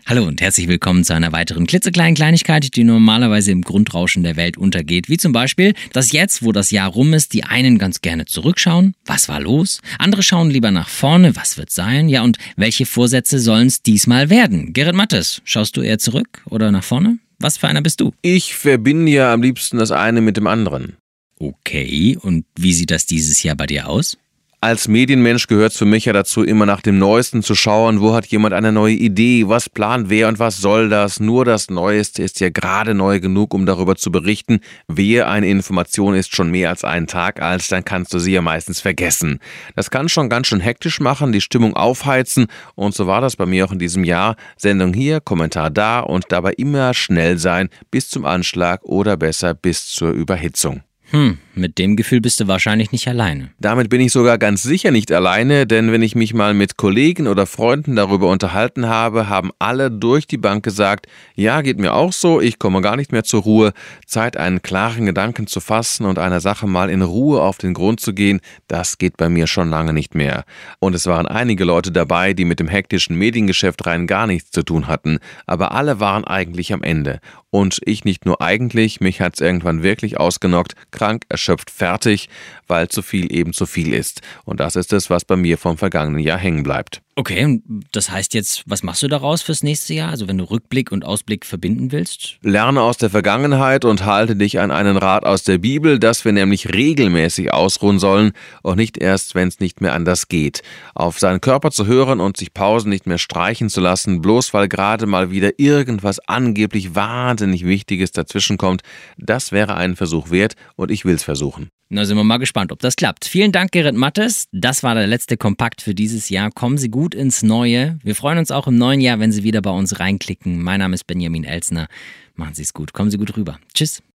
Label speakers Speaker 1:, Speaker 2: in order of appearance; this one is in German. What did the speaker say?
Speaker 1: Hallo und herzlich willkommen zu einer weiteren klitzekleinen Kleinigkeit, die normalerweise im Grundrauschen der Welt untergeht. Wie zum Beispiel, dass jetzt, wo das Jahr rum ist, die einen ganz gerne zurückschauen. Was war los? Andere schauen lieber nach vorne. Was wird sein? Ja, und welche Vorsätze sollen es diesmal werden? Gerrit Mattes, schaust du eher zurück oder nach vorne? Was für einer bist du?
Speaker 2: Ich verbinde ja am liebsten das eine mit dem anderen.
Speaker 1: Okay, und wie sieht das dieses Jahr bei dir aus?
Speaker 2: Als Medienmensch gehört es für mich ja dazu, immer nach dem Neuesten zu schauen, wo hat jemand eine neue Idee, was plant wer und was soll das. Nur das Neueste ist ja gerade neu genug, um darüber zu berichten. Wehe, eine Information ist schon mehr als einen Tag alt, dann kannst du sie ja meistens vergessen. Das kann schon ganz schön hektisch machen, die Stimmung aufheizen und so war das bei mir auch in diesem Jahr. Sendung hier, Kommentar da und dabei immer schnell sein, bis zum Anschlag oder besser bis zur Überhitzung.
Speaker 1: Mit dem Gefühl bist du wahrscheinlich nicht alleine.
Speaker 2: Damit bin ich sogar ganz sicher nicht alleine, denn wenn ich mich mal mit Kollegen oder Freunden darüber unterhalten habe, haben alle durch die Bank gesagt, ja, geht mir auch so, ich komme gar nicht mehr zur Ruhe. Zeit, einen klaren Gedanken zu fassen und einer Sache mal in Ruhe auf den Grund zu gehen, das geht bei mir schon lange nicht mehr. Und es waren einige Leute dabei, die mit dem hektischen Mediengeschäft rein gar nichts zu tun hatten, aber alle waren eigentlich am Ende. Und ich nicht nur eigentlich, mich hat's irgendwann wirklich ausgenockt, krank, erschöpft, fertig, weil zu viel eben zu viel ist. Und das ist es, was bei mir vom vergangenen Jahr hängen bleibt.
Speaker 1: Okay, und das heißt jetzt, was machst du daraus fürs nächste Jahr? Also wenn du Rückblick und Ausblick verbinden willst?
Speaker 2: Lerne aus der Vergangenheit und halte dich an einen Rat aus der Bibel, dass wir nämlich regelmäßig ausruhen sollen und nicht erst, wenn es nicht mehr anders geht. Auf seinen Körper zu hören und sich Pausen nicht mehr streichen zu lassen, bloß weil gerade mal wieder irgendwas angeblich wahnsinnig Wichtiges dazwischenkommt, das wäre einen Versuch wert und ich will's versuchen.
Speaker 1: Na, sind wir mal gespannt, ob das klappt. Vielen Dank, Gerrit Mattes. Das war der letzte Kompakt für dieses Jahr. Kommen Sie gut ins Neue. Wir freuen uns auch im neuen Jahr, wenn Sie wieder bei uns reinklicken. Mein Name ist Benjamin Elsner. Machen Sie es gut. Kommen Sie gut rüber. Tschüss.